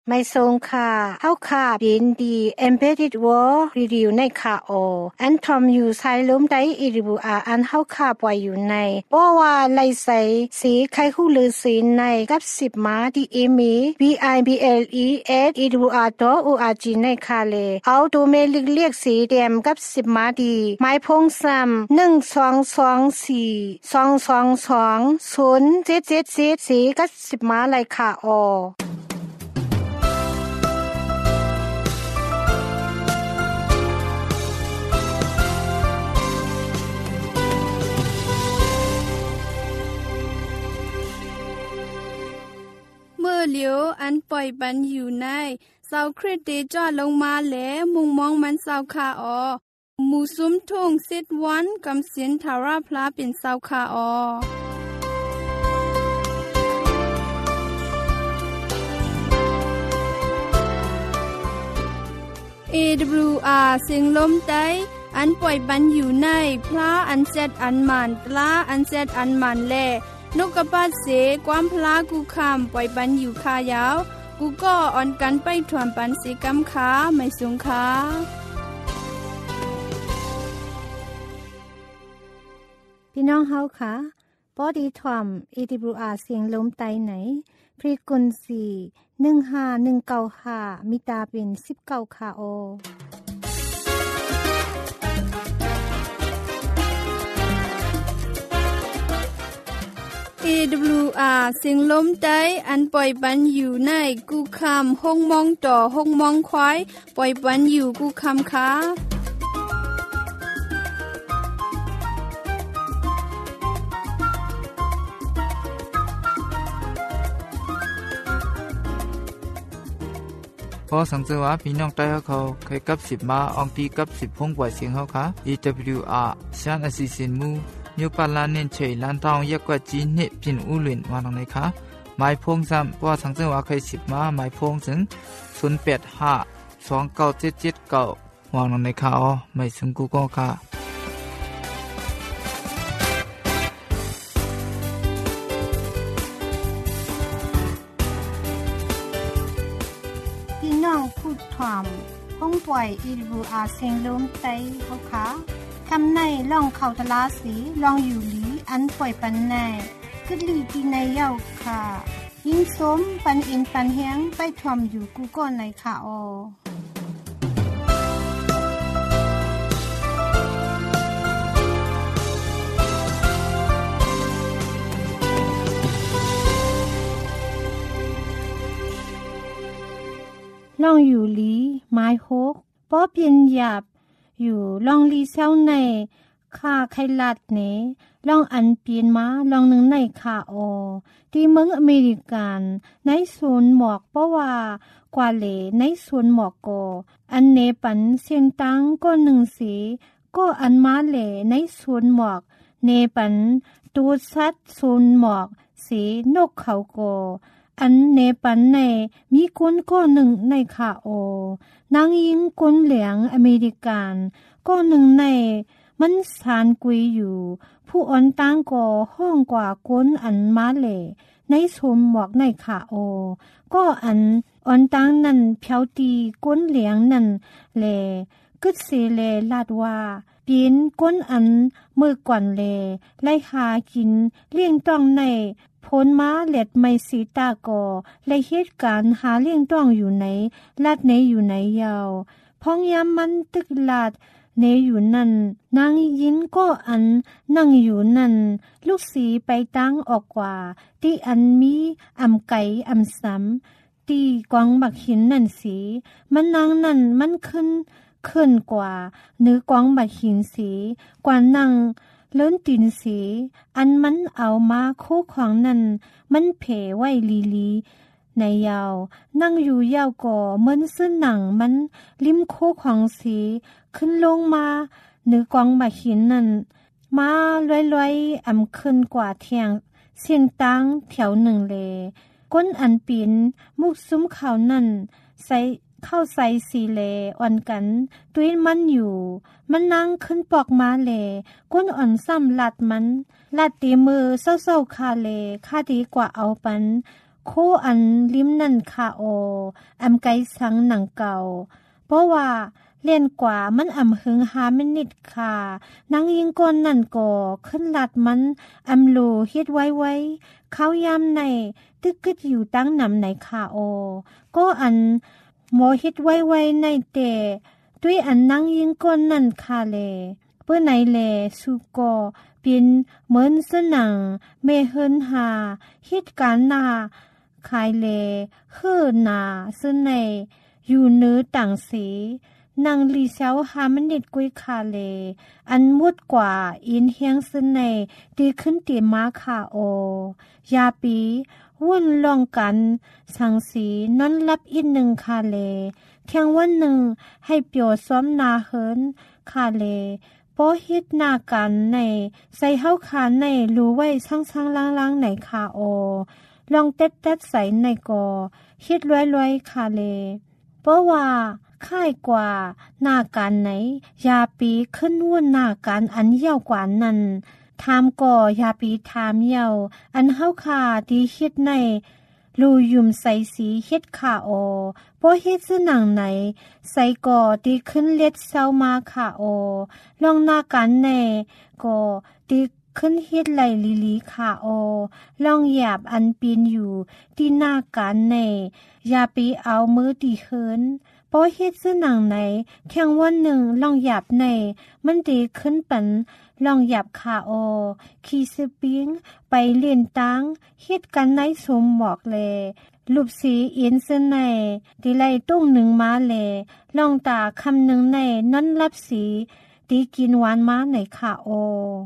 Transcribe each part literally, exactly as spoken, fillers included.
ไม่ทรงค่ะเฮาค่ะยินดี Embedded World Review ในค่ะโออันทอมอยู่ไซล้มได้อีริบูอาอันเฮาค่ะปล่อยอยู่ในบ่ว่าไลใสสีไข่ฮู้ลือสีในกับสิบมาดีอีมี บี ไอ บี แอล อี เอส อี ดับเบิลยู อาร์ ดอท โอ อาร์ จี ในค่ะเลเอาดูเมลิกเรียกสีแดมกับสิบมาดีไม้พงซ้ำหนึ่ง สอง สอง สี่ สอง สอง สอง ศูนย์ เจ็ด เจ็ด เจ็ดสีกับสิบมาเลยค่ะโอเมื่อเหลียวอันปล่อยปันอยู่ในเสาคริสเตจอดลงมาแล้วมุงมองมันเสาคาออหมู่ซุ้มทุ่งสิดวันกำเสียนทาราพลาเป็นเสาคาออ เอ ดับเบิลยู อาร์ เสียงลมใต้อันปล่อยปันอยู่ในพระอันเซตอันมันปลาอันเซตอันมันแลนกกระปาดเสความพลากูคำปล่อยปันอยู่คายาวกูก็อ่อนกันไปถ่วมปันสีกำขาไม่สูงขาพี่น้องเฮาค่ะบอดีถ่วม เอ ดับเบิลยู อาร์ เสียงลมใต้ไหนฟรีกวนซีหนึ่งห้าหนึ่งเก้าห้ามิตาเป็นสิบเก้าค่ะโอเอ ดับเบิลยู อาร์ เสียงลมใต้อันปล่อยปันอยู่ในกูคำห้องมองต่อห้องมองควายปล่อยปันอยู่กูคำค่ะพอสังเกตว่าพี่น้องใต้เขาเคยกับสิบมาอองตีกับสิบพงกว่าเสียงเขาค่ะ เอ ดับเบิลยู อาร์ ชานอสิสินมูยปาลาเน้นเฉยลันทองยักกว่าจีนเนพินอุลินวานตรงไหนคะหมายพงซ้ำพอสังเกตว่าเคยสิบมาหมายพงถึงศูนย์แปดห้าสองเก้าเจ็ดเจ็ดเก้าวางตรงไหนคะอ๋อไม่ถึงกูก็ค่ะพูดถ่อมห้องปล่อย อี ดับเบิลยู อาร์ เสียงลมใต้เขาค่ะคำในล่องเขาตลาสีลองอยู่หลีอันปล่อยปันในกึดลีปีในเย้าค่ะยิ่งสมปันอินปันเฮียงไปถ่อมอยู่กูก่อนในค่ะออล่องอยู่ลีไม้ฮกป้อเปลี่ยนหยาบอยู่ล่องลีเซาในค่าไขลัดเนล่องอันเปลี่ยนมาล่องหนึ่งในค่าออที่เมืองอเมริกันในศูนย์หมอกเพราะว่ากว่าเหลในศูนย์หมอกก็อันเนปันเสียงตังก็หนึ่งสีก็อันมาเหลในศูนย์หมอกเนปันตูซัดศูนย์หมอกสีนกเขาก็อันเนปันในมีคนก็หนึ่งในค่ะโอนางยิงคนเหลียงอเมริกันก็หนึ่งในมันสานกุยอยู่ผู้อ่อนตั้งก็ห้องกว่าคนอันมาเหล่ในสมหมวกในค่ะโอก็อันอ่อนตั้งนั่นเพียวตีก้นเหลียงนั่นแลกึดเสเลลาดว่าเปลี่ยนก้นอันมือก่อนแลไล่หากินเลี้ยงต้องในพ้นม้าเล็ดไม่สีตากอและเหตุการณ์หาเลี้ยงต้องอยู่ไหนลาดไหนอยู่ไหนยาวพ้องยามมันตึกลาดเนอยู่นั่นนางยินก็อันนั่งอยู่นั่นลูกสีไปตั้งออกกว่าที่อันมีอำไก่อำซ้ำตีกวางบักหินนั่นสีมันนางนั่นมันขึ้นขึ้นกว่าเนื้อกวางบักหินสีกว่านั่งเลิ้นตีนสีอันมันเอามาโคของนั่นมันเผไว้ลีลีในยาวนั่งอยู่ยาวก่อเหมือนซึ่งหนังมันริมโคของสีขึ้นลงมาเนื้อกวางบักหินนั่นมาลอยๆอำขึ้นกว่าเทียงเสียงตังแถวหนึ่งเลยก้นอันปีนมุกซุ้มเขานั่นใส่เข้าใส่สีเลอ่อนกันตุ้ยมันอยู่มันนั่งขึ้นปอกมาเลก้นอ่อนซ้ำลัดมันลัดตีมือเศร้าๆคาเลคาดีกว่าเอาปันโคอันลิมนั่นคาโออำไกสังหนังเก่าเพราะว่าเล่นกว่ามันอำหึงหามินิดค่ะนางยิงก้นนั่นก็ขึ้นลัดมันอำโลเฮ็ดไว้ไว้เขายามในตึกกึดอยู่ตั้งนำในคาโอก็อันหมอเฮ็ดไว้ไว้ในแต่ด้วยอันนางยิงก้นนั่นคาเลเพื่อไหนแลสุก็เป็นเหมือนสนังเมเฮินหาเหตุการณ์นาขายเลเฮือนาซึ่งในอยู่เนื้อต่างสีนางลีเซาหามันนิดกุยคาเลอันมุดกว่าอินเฮียงซึ่งในดีขึ้นตีมาคาโอยาปีวุ่นลองกันสังสีนั้นรับอีกหนึ่งคาเลเที่ยงวันหนึ่งให้เปียวซ้อมนาเฮินคาเลพอฮิตหน้ากันในใส่เฮาคาในรู้ไว้ช่างๆล้างๆในคาโอลองเต็ดๆใส่ในกอฮิตร้อยๆคาเลเพราะว่าค่ายกว่าหน้ากันไหนยาปีขึ้นวุ่นหน้ากันอันเยี่ยวกว่านั้นถามก่อยาปีถามเยี่ยวอันเฮาคาที่ฮิตในลูยุมใส่สีเฮ็ดคาโอเพราะเฮ็ดสนังไหนใส่ก่อตีขึ้นเล็ดเศร้ามาคาโอลองหน้ากันแน่ก่อตีขึ้นเฮ็ดไหลลิลีคาโอลองหยาบอันปีนอยู่ที่หน้ากันแน่อย่าปีเอามือตีเฮินเพราะเฮ็ดสนังไหนแข่งวันหนึ่งลองหยาบในมันตีขึ้นปันลองหยับคาโอขี่สปิงไปเลียนตังเฮ็ดกันในสมหมอกแลรูปสีเอียนเสในดีไลตุ้งหนึ่งมาแลลองตาคำหนึ่งในนั้นรับสีตีกินหวานมาในคาโอ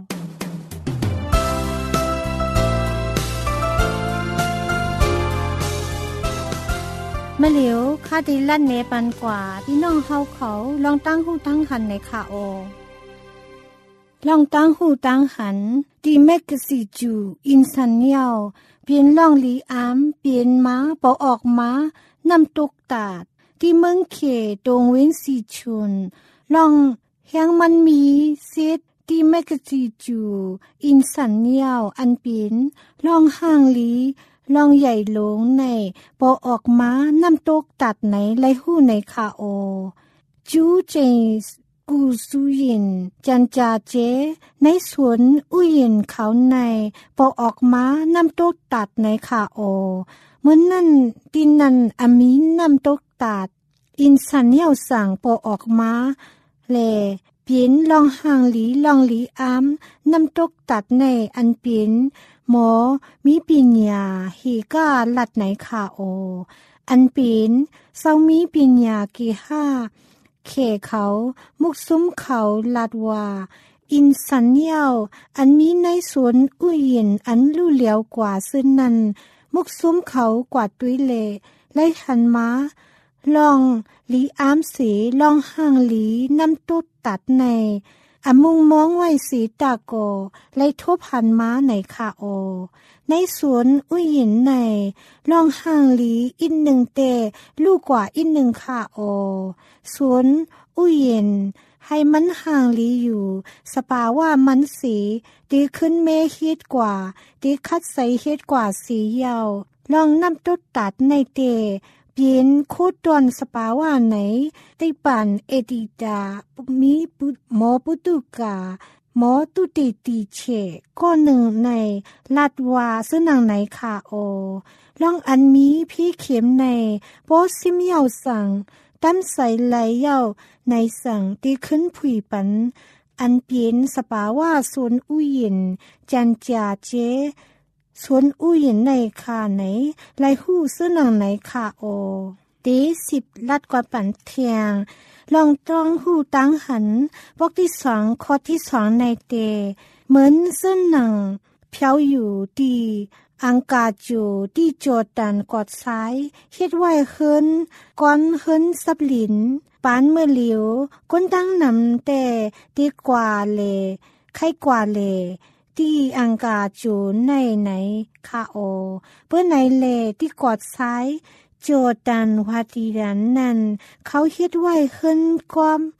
มะเหลียวคาดีลั่นเนปันกว่าพี่น้องเฮาเขาลองตั้งหูตั้งหันในคาโอลองตั้งหูตั้งหันดีแมกซีจูอินสันเนียวเปลี่ยนล่องลีอามเปลี่ยนม้าปอออกมานำตุกตาดที่เมืองเขตงเว้นสีชุนลองแหงมันมีเซตดีแมกซีจูอินสันเนียวอันเปลี่ยนลองห่างลีลองใหญ่หลงในปอออกมานำตุกตัดไหนไลหู้ในคาโอจูเจสกูซูยินจันจาเจในสวนอุยินเขาในปอออกมานำตกตัดในคาโอเหมือนนั่นดินนันอามีนำตกตัดอินสันเนียวสั่งปอออกมาแลเปลี่ยนลองห่างหลีลองหลีอามนำตกตัดในอันเปลี่ยนหมอมีปัญญาฮีก้าลัดในคาโออันเปลี่ยนเศร้ามีปัญญากีห้าเขเขามุกซุ้มเขาลาดว่าอินสันเนียวอันมีในสวนอุยินอันลู่เหลียวกว่าซึ่งนั้นมุกซุ้มเขากว่าตุยเลไล่หันมาลองหลีอามสีลองห่างหลีน้ำตุดตัดในอามุงมองไว้สีตาโกไล่ทบหันมาในคาโอในสวนอุยินในลองห่างหลีอินหนึ่งเตลูกกว่าอินหนึ่งคาโอสวนอุยินให้มันห่างหลีอยู่สปาว่ามันสีดีขึ้นเมฮิดกว่าดีคัดใสเฮ็ดกว่าสียาวลองนำตุดตัดในเตเปลี่ยนโคดอนสปาว่าไหนได้ปันเอดิดามีหมอปุตุกาหมอตุติติเชก็หนึ่งในลาดวาซึ่งนางไหนคาโอลองอันมีพี่เข็มในโปซิมเยาสั่งตั้มใส่ไหลเยาในสั่งตีขึ้นผุยปันอันเปลี่ยนสปาว่าสวนอุยินจันจาเจสวนอุยินในคาไหนไหลหู้ซึ่งนางไหนคาโอเดสิบลัดกว่าปันเทียงลองต้องหูตั้งหันบกที่สองข้อที่สองในเตเหมือนเส้นหนังเพียวอยู่ดีอังกาจูที่โจดันกอดซ้ายเฮ็ดไว้เฮินก้อนเฮินสับหลินปานเมื่อเหลียวก้นตั้งนำแต่ดีกว่าเลไข้กว่าเลที่อังกาจูในไหนคาโอเพื่อไหนเลที่กอดซ้ายโจดันวาดีดันนั้นเขาเฮ็ดไว้ขึ้นความ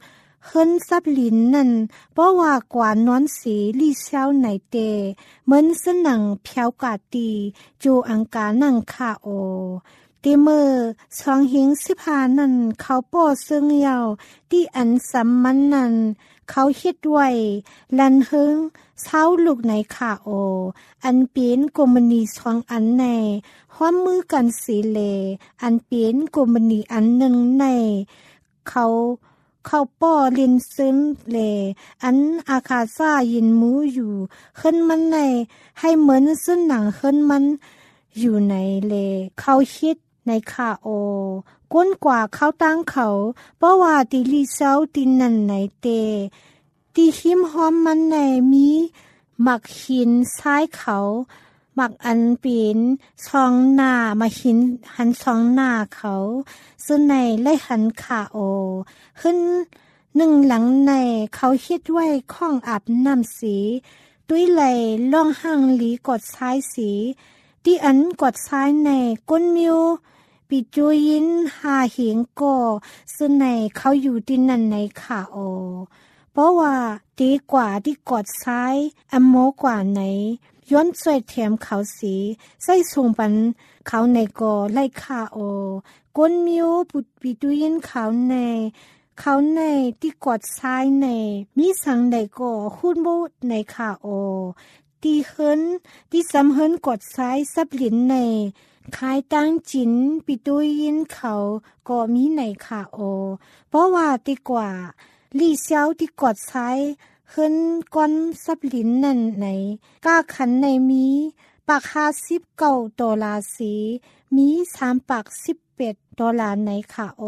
เฮินซับลินนั่นเพราะว่ากว่านอนสีลี่เช้าไหนเตเหมือนสนังเพียวกาตีจูอังกานังคาโอเตเมอสองหิงสิพานั่นเขาป้อซึ่งยาวที่อันสัมมันนั่นเขาเฮ็ดไว้ลันเฮิงเช้าลูกในคาโออันเป็นกมณีสองอันในห้อมมือกันสีเลอันเป็นกมณีอันหนึ่งในเขาเขาป้อลินซึ้งเลอันอาคาซายินมูอยู่ขึ้นมันในให้เหมือนซึ่งหนังขึ้นมันอยู่ในเลเขาคิดในคาโอก้นกว่าเขาตั้งเขาเพราะว่าติลีเซาตินันในเตติหิมหอมมันในมีหมักหินซ้ายเขาหมักอันเป็นช่องหน้ามาหินหันช่องหน้าเขาซึ่งในไล่หันคาโอขึ้นหนึ่งหลังในเขาคิดไว้ข้องอาบน้ำสีด้วยไหลล่องห่างหลีกดซ้ายสีที่อันกดซ้ายในก้นมิวปิจูยินหาเหียงก่อซึ่งในเขาอยู่ที่นั่นในขาโอเพราะว่าดีกว่าที่กดซ้ายอันโมกว่าไหนย้อนสวยแถมเขาสีใส่ส่งปันเขาในก่อไล่ขาโอก้นมิวปุดปิจูยินเขาในเขาในที่กดซ้ายในมีสังในก่อคุ้นบูในขาโอตีเฮินที่สำเฮินกดซ้ายซับหลินในคายตั้งจินปิตุยินเขาก็มีในขาโอเพราะว่าตีกว่าลี่เซียวที่กดซ้ายเฮินก้อนซับหลินนั่นไหนก้าขันในมีปากห้าสิบเก้าดอลลาร์สีมีสามปากสิบเอ็ดดอลลาร์ในขาโอ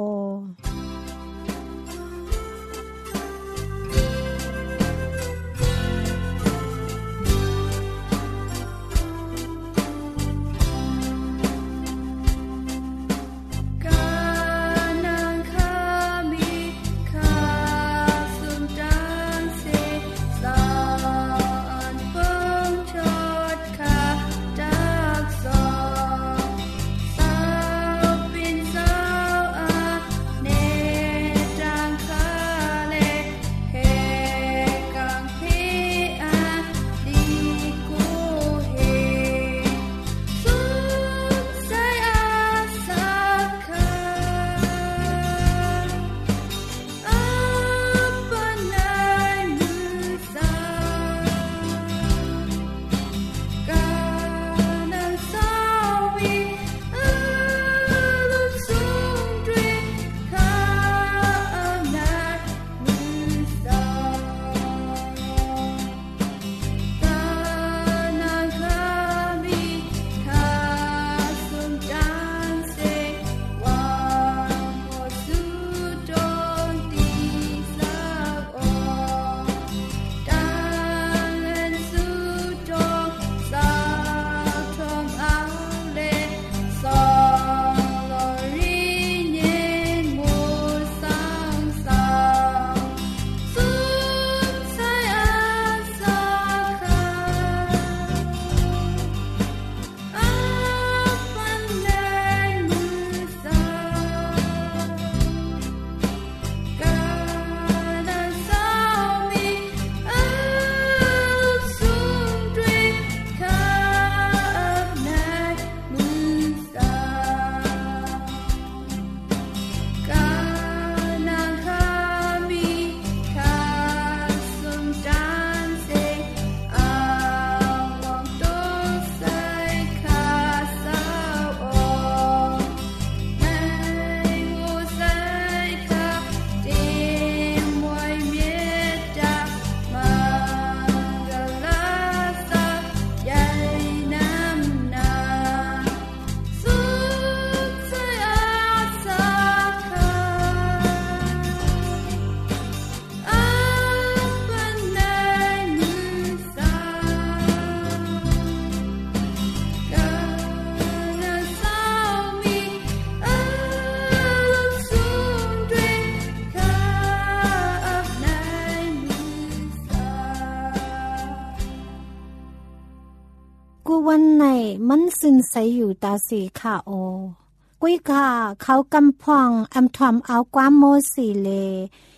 วันไหนมันสินใสอยู่ตาสีขาโอกุ้ยกาเขากำพองอำทอมเอาความโมสีเล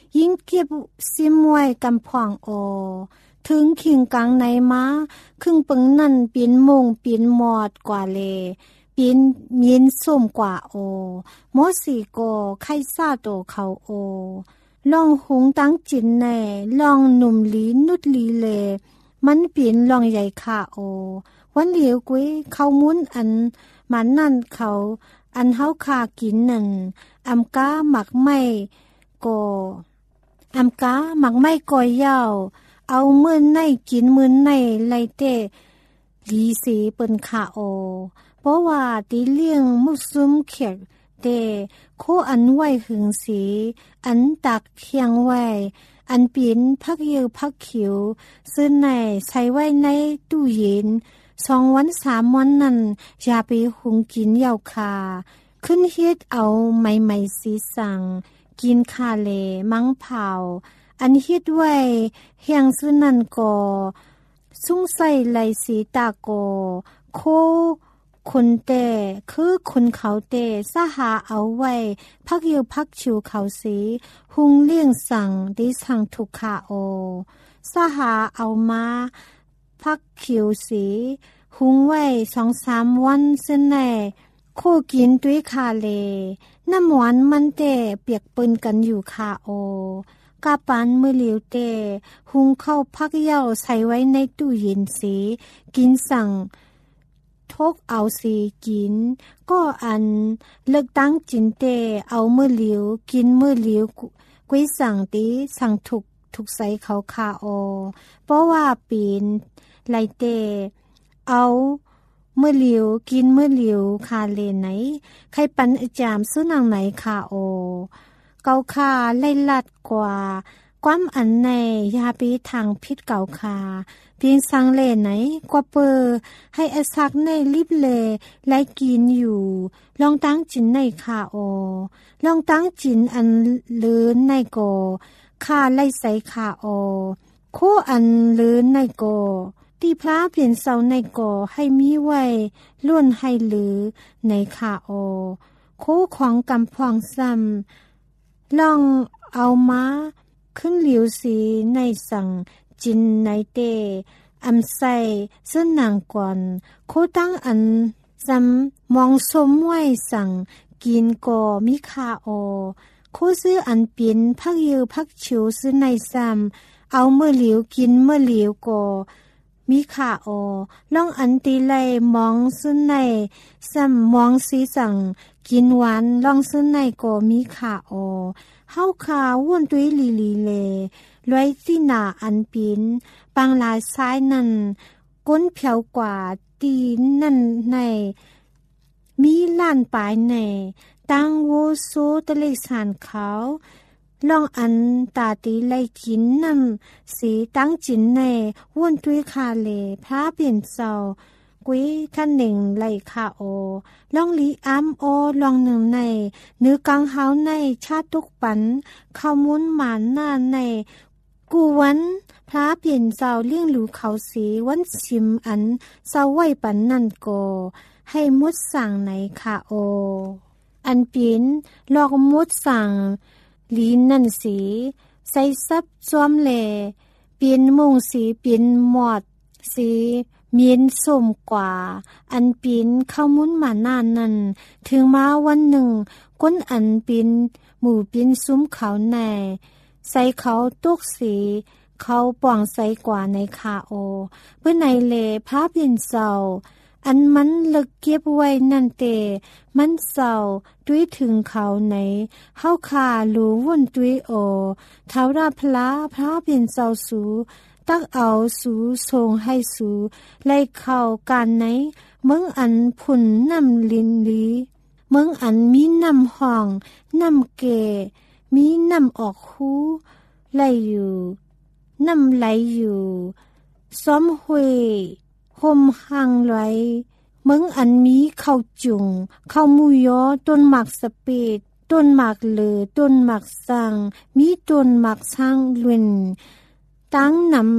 ยิ่งเก็บซิมไว้กำพองโอถึงขิงกลางในม้าครึ่งปึงนั่นปีนมงปีนหมอดกว่าเลปีนมีนส้มกว่าโอหมอสีโกไข่ซาโตเขาโอลองหุงตั้งจินแน่ลองหนุ่มลีนุดลีเลมันปีนลองใหญ่ค่ะโอวันเหลียวกุ้ยเขามุ้นอันมันนั่นเขาอันเฮาคากินนั่นอำกาหมักไม่ก็อำกาหมักไม่ก่อยยาวเอามื้อในกินมื้อในไล่เตลีสีเปิ้นค่ะโอเพราะว่าติเลี้ยงมุซุมเขียกเตโคอันไว้หึงสีอันตักเคียงไว้อันปีนพักเยือพักเขียวซึ่งในใส่ไว้ในตู้เย็นสองวันสามวันนั้นอย่าไปหุงกินยาวคาขึ้นเฮ็ดเอาใหม่ๆสีสั่งกินคาเลมังเผาอันเฮ็ดไว้เฮียงซึ่งนั้นก็สุ้งใส่ไหลสีตาโกโคคนแต่คือคนเขาแต่สหาเอาไว้พักอยู่พักชิวเขาสีหุงเลี้ยงสั่งดิสั่งทุกขาโอสหาเอามาพักคิวสีหุงไว้สองสามวันเส้นแน่โคกินด้วยคาเลน้ำหวานมันแต่เปียกปนกันอยู่คาโอกาปานมือเหลียวแต่หุงเข้าพักเย่าใส่ไว้ในตู้เย็นสีกินสั่งทกเอาสีกินก็อันเลิกตั้งจินเตเอามือเหลียวกินมือเหลียวกุ้ยสั่งตีสั่งถูกถูกใส่เขาคาโอเพราะว่าปีนไลเตเอาเมื่อเหลียวกินเมื่อเหลียวคาเลไหนใครปันอจามซื้อนางไหนคาโอเกาคาไล่ลัดกว่าความอันในยาปีทางพิษเก่าคาเพียงสังเลไหนกว่าเปอให้อสักในลิบเลไล่กินอยู่ลองตั้งจินในคาโอลองตั้งจินอันเลือนในโกคาไล่ใส่คาโอโคอันเลือนในโกตีพระเปลี่ยนเสาในโกให้มีไว้ล้วนให้หรือในคาโอโคของกำพองซ้ำลองเอามาขึ้นเหลียวสีในสั่งจินในเตอำใส่เส้นนางก่อนโคตั้งอันซ้ำมองสมไว้สั่งกินก็มีคาโอโคซื้ออันเปลี่ยนพักเยือพักชิวซื้อในซ้ำเอาเมื่อเหลียวกินเมื่อเหลียวก็มีขาโอลองอันตีไลมองซึ่งในซ้ำมองสีสั่งกินหวานลองซึ่งในก็มีขาโอเฮาขาว่วนตุ้ยลีลีเลลอยสีหนาอันปินบางลายซ้ายนั่นก้นเผียวกว่าตีนนั่นในมีล้านปลายในตั้งโวโซตะเลสานเขาลองอันตาตีไลกินนำสีตั้งจินในว่วนตุ้ยคาเลพระเปลี่ยนเศร้ากุ้ยท่านหนึ่งไลคาโอลองลีอ้ำโอลองหนึ่งในเนื้อกลางเฮาในชาตุกปันข้าวมุนหมานหน้าในกูวันพระเปลี่ยนเศร้าเลี้ยงหลูเขาสีวันชิมอันเศร้าไหวปันนั่นโกให้มุดสั่งในคาโออันเปลี่ยนลอกมุดสั่งลีนนั่นสีใส่ซับจอมแลเปลี่ยนมงสีเปลี่ยนหมอดสีเมียนส้มกว่าอันเปลี่ยนเข้ามุนมานานนั้นถึงมาวันหนึ่งก้นอันเปลี่ยนหมู่เปลี่ยนซุ้มเขาในใส่เขาตุกสีเขาป่องใส่กว่าในคาโอเพื่อในเลพระเปลี่ยนเศร้าอันมันเลิกเก็บไว้นั่นเตมันเศร้าด้วยถึงเขาไหนเฮาคารู้วนด้วยโอเท้าราพระพระเปลี่ยนเศร้าสูตักเอาสูทรงให้สูไล่เข้าการไหนเมืองอันผุ่นน้ำลินลีเมืองอันมีน้ำห้องน้ำเกมีน้ำออกหูไหลอยู่น้ำไหลอยู่ซ้อมห้วยห่มห่างไว้เมืองอันมีข้าวจุงข้าวมูยอต้นหมากสเปดต้นหมากเหลือต้นหมากสังมีต้นหมากช่างลุนตั้ง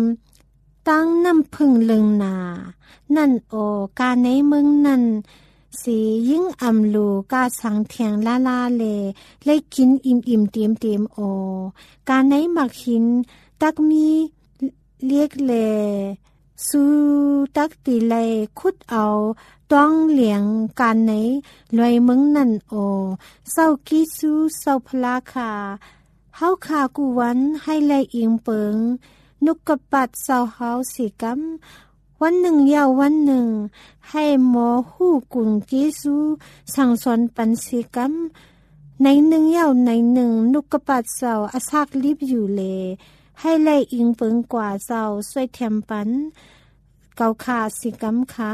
นำตั้งน้ำพึ่งเลิงนานั่นโอการในเมืองนั้นสียิ่งอำลูกาสังเทียงลาลาเลเลยกินอิ่มอิ่มเต็มเต็มโอการไหนมักหินตักมีเรียกเลสู้ตักตีเลยคุดเอาต้องเหลียงการไหนลอยมึงนั่นโอเศร้ากิสู้เศร้าพลาคาเฮาคากูวันให้เลยอิงเปิงนุกกะปัดเศร้าเฮาสิกำวันหนึ่งยาววันหนึ่งให้หมอหู้กุงกิสูสั่งสอนปันสิกำในหนึ่งยาวในหนึ่งนุกกะปัดเศร้าอาซากลิบอยู่เลให้เลยอิงเปิงกว่าเศร้าสวยเทียมปันเกาขาสิกำค่ะ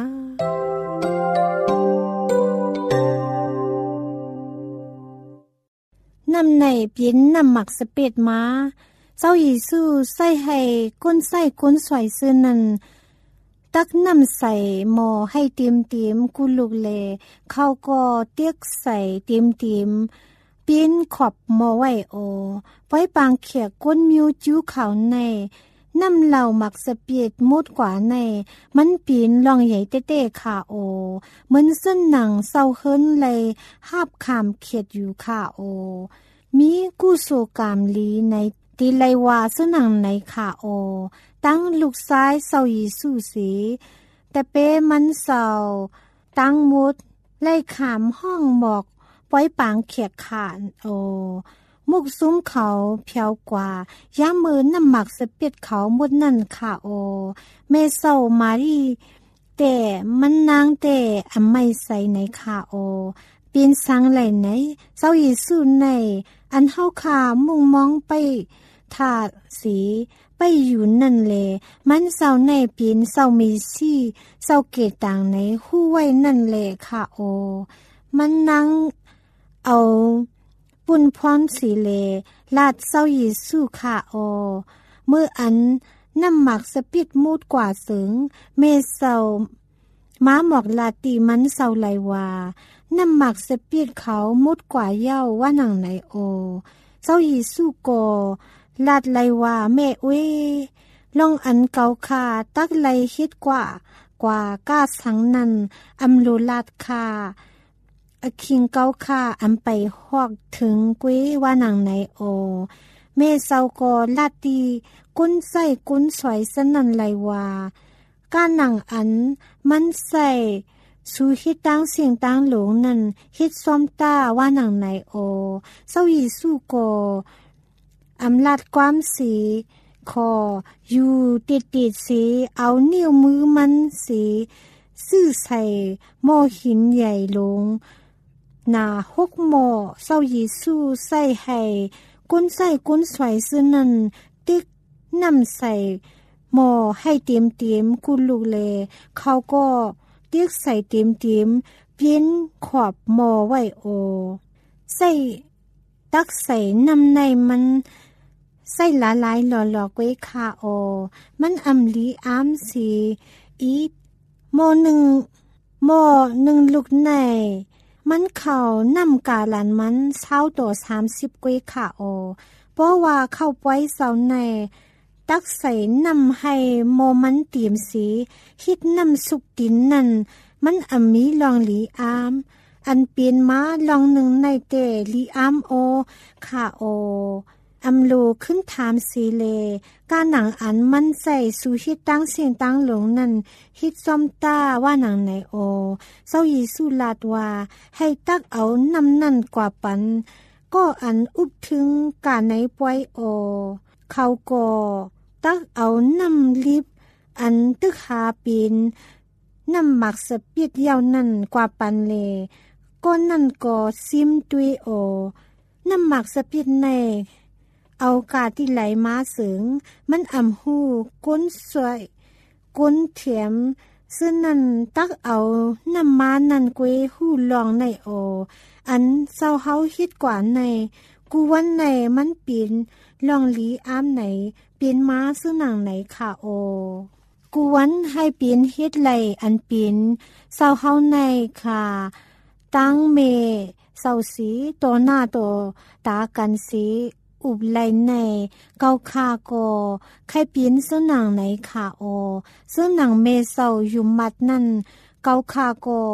นำในเปียนนำหมักสเปดมาเจ้าเยซูใส่ให้ก้นใส่ก้นสวยซื่อนั้นตักนำใส่หม้อให้เต็มเต็มกุลูกเลเขาก็เตียกใส่เต็มเต็มเปียนขอบหม้อไว้โอไว้ปางเขียก้นมิวจิ้วเขาในน้ำเหล่าหมักสเปียดมดกว่าในมันปีนลองใหญ่เต้ๆค่ะโอเหมือนเส้นหนังเศร้าเฮิรนเลยหาบขามเขียดอยู่ค่ะโอมีกู้โซกามลีในตีไลวาเส้นหนังในค่ะโอตั้งลูกซ้ายเศร้ายีสู้สีแต่เป้มันเศร้าตั้งมดไล่ขามห้องหมอกปล่อยปางเขียดขาดโอมุกซุ้มเขาเพียวกว่าย่ามือน้ำหมักสเปียดเขาหมดนั่นค่ะโอเมเศร้ามารีแต่มันนางแต่อำไม่ใส่ในค่ะโอปีนสังไหลไหนเศร้ายีสู้ในอันเฮาขามุ่งมองไปถาดสีไปอยู่นั่นเลยมันเศร้าในปีนเศร้ามีซี่เศร้าเกต่างในหู้ไว้นั่นเลยค่ะโอมันนั่งเอาปุ่นพรสีเลลาดเศร้ายีสู้ค่ะโอเมื่ออันน้ำหมักสปิดมูดกว่าเสิงเมเศร้าม้าหมอกลาตีมันเศร้าไหลวาน้ำหมักสปิดเขามุดกว่าเย้าว่าหนังไหนโอเศร้ายีสู้โกลาดไหลวาแม่เว้ลองอันเกาคาตักไหลคิดกว่ากว่าก้าสังนันอำลูลาดคาอคิงเกาคาอำไปฮอกถึงกุ้ยว่าหนังไหนโอเมเศร้าโกลาตีกุ้นใส่กุ้นสวยสนันไหลวาก้าหนังอันมันใส่สู้ฮิตตั้งเสียงตั้งหลงนั่นฮิตซ้อมตาว่าหนังไหนโอเศร้ายีสู้โกอำลาดความสีคออยู่ติดติดสีเอานิ้วมือมันสีซื่อใส่หม้อหินใหญ่ลงหนาหกหม้อเศร้ายีสู้ใส่ให้ก้นใส่ก้นสวยซื่อนั่นติ๊กนำใส่หม้อให้เต็มเต็มกุลูกเลเขาก็เตียกใส่เต็มเต็มเพี้ยนขอบหม้อไว้โอใส่ตักใส่น้ำในมันใส่ละลายหล่อๆไว้คาโอมันอำลีอ้ามสีอีหม้อหนึ่งหม้อหนึ่งลูกในมันเข้านำกาลันมันเช้าต่อสามสิบกว่าคาโอเพราะว่าเข้าไว้เสาในตักใส่น้ำให้หม้อมันเตรียมสีฮิตน้ำสุกดินนั่นมันอำมีลองลีอ้ามอันเปลี่ยนมาลองหนึ่งในเตลีอ้ามโอคาโออำโลขึ้นถามสีเลการหนังอันมันใส่สู่ฮิตตั้งเสียงตั้งหลงนั่นฮิตซ้อมตาว่าหนังไหนโอเศร้ายีสู้ลาดว่าให้ตักเอานำนั่นกว่าปันก็อันอุบถึงกาไหนป่วยโอเขาก็ตักเอานำลิบอันตึกหาปีนนำหมักสเปียดยาวนั่นกว่าปันเลก็นั่นก็ซิมตุยโอนำหมักสเปียดในเอากาที่ไหลมาเสงมันอ่ำหูก้นสวยก้นเถียมซึ่งนั่นตักเอาน้ำมานั่นกวยหูลองในโออันเศร้าเฮาฮิตกว่าในกูวันในมันปีนลองลีอ้ามไหนเปลี่ยนมาซึ่งหนังไหนค่ะโอกูวันให้เปลี่ยนฮิตไหลอันเปลี่ยนเศร้าเฮาในค่ะตั้งเมเศร้าสีตัวหน้าตัวตากันสีอุบไหลในเกาคาโกใครเปลี่ยนเสื้อหนังไหนค่ะโอเสื้อหนังเมเศร้าอยู่มัดนั่นเกาคาโก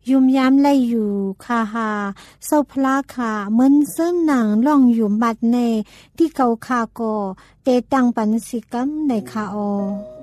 ยุมยามไล่อยู่คาหาเศร้าพลาขาเหมือนเส้นหนังล่องอยู่บัดในที่เกาคาโกเตตังปันสิกัมในคาออ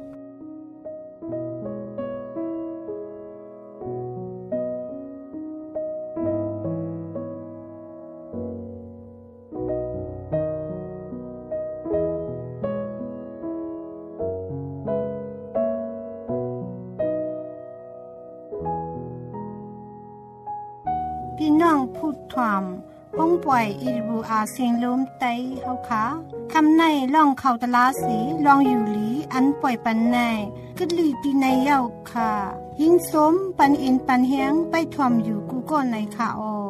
พี่น้องพูดถามห้องปล่อยอีบูอาเสียงลมไตเฮาคะคำในล่องเข้าตลาสีลองอยู่หลีอันปล่อยปันในกึดลีปีในเย้าค่ะยิ่งสมปันอินปันเฮียงไปถ่วมอยู่กูก็ในค่ะออ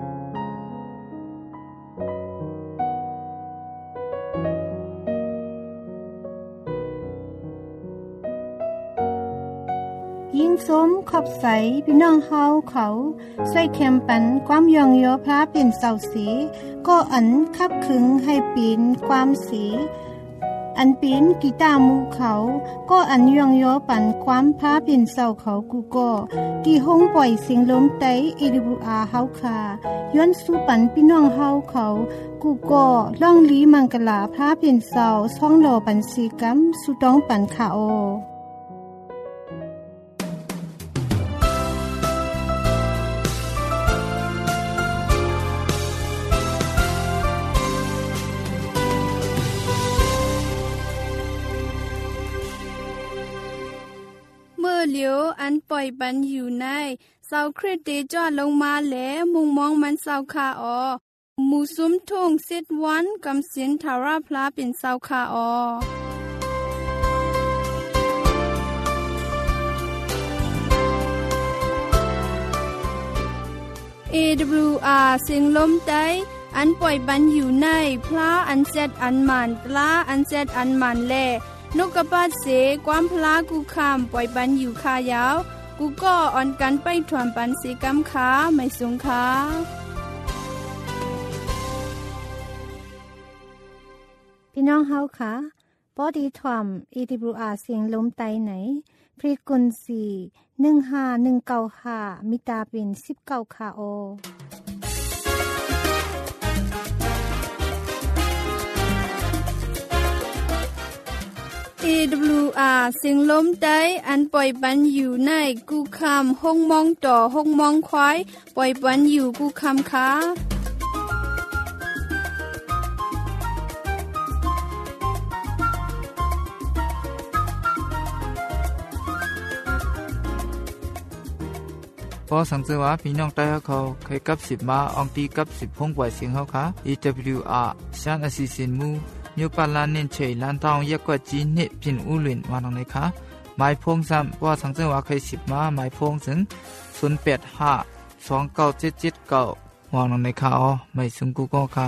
ยิ่งสมขอบใสพี่น้องเฮาเขาใส่เข็มปันความยองยอพระเป็นเสาสีก็อันคับขึงให้ปีนความสีอันปีนกีตาร์มูเขาก็อันยองยอปันความพระเป็นเสาเขากูก็ที่ห้องปล่อยเสียงลมไตเอดิบูอาเฮาค่ะย้อนสู้ปันพี่น้องเฮาเขากูก็ล่องลีมังกลาพระเป็นเสาช่องโลปันสีกัมสุต้องปันค่ะโอเหลียวอันปล่อยบันอยู่ในเสาคริสเตจอดลงมาแล้วมุงมองมันเสาคาออหมูซุ้มทุ่งเซตวันกำเสียนทาราพลาเป็นเสาคาออ เอ ดับเบิลยู อาร์ เสียงลมไตอันปล่อยบันอยู่ในพลาอันเซตอันมันปลาอันเซตอันมันแลนกกระปาดเสความพลากูคำปล่อยบันอยู่คายาวกูก็อ่อนกันไปถวมปันสีกำขาไม่สูงขาพี่น้องเฮาค่ะปอดีถวม เอ ดับเบิลยู อาร์ เสียงลมไตไหนฟรีควนซีหนึ่งห้าหนึ่งเก้าห้ามิตาเป็นสิบเก้าคาโอเอ ดับเบิลยู อาร์ เสียงลมไต้อันปล่อยบันอยู่ในกูคำห้องมองต่อห้องมองควายปล่อยบันอยู่กูคำค้าพอสังเกตว่าพี่น้องใต้เขาเคยกับสิบมาอองตีกับสิบพงปล่อยเสียงเขาค่ะ เอ ดับเบิลยู อาร์ ชันอสิสินมูมิวปาลานินเฉยลันทองยักกว่าจีนเนพินอูหลินวานองในค่ะหมายพงซ้ำว่าสังเกตว่าเคยสิบมาหมายพงถึงศูนย์แปดห้าสองเก้าเจ็ดเจ็ดเก้าวานองในค่ะอ๋อไม่ซึงกูก็ค่ะ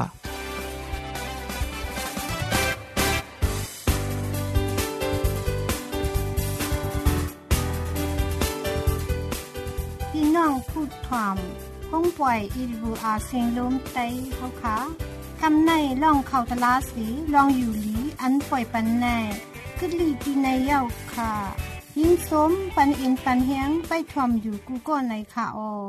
พี่น้องพูดถามห้องปล่อย อี ดับเบิลยู อาร์ เสียงลมไตเฮาค่ะคำในล่องเข้าตลาสีลองอยู่หลีอันปล่อยปันในกึดลีปีในเย้าค่ะยิ่งสมปันอินปันเฮียงไปถ่วมอยู่กูก็ในค่ะออ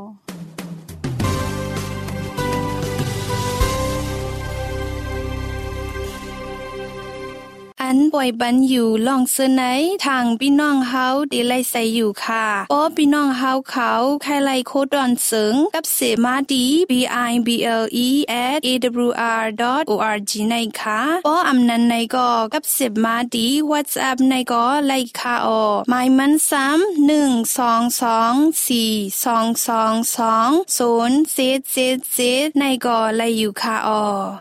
อันปล่อยบันอยู่ล่องเสไนทางพี่น้องเฮาดีไลใส่อยู่ค่ะป้อพี่น้องเฮาเขาใครไลโคดอนเสิงกับเสมาดี บี ไอ บี แอล อี แอท เอ ดับเบิลยู อาร์ ดอท โอ อาร์ จี ในค่ะป้ออำนันในก็กับเสมาดี WhatsApp ในก็ไลค่ะออหมายมันซ้ำหนึ่ง สอง สอง สี่ สอง สอง สอง ศูนย์ เจ็ด เจ็ด เจ็ดในก็ไลอยู่ค่ะออ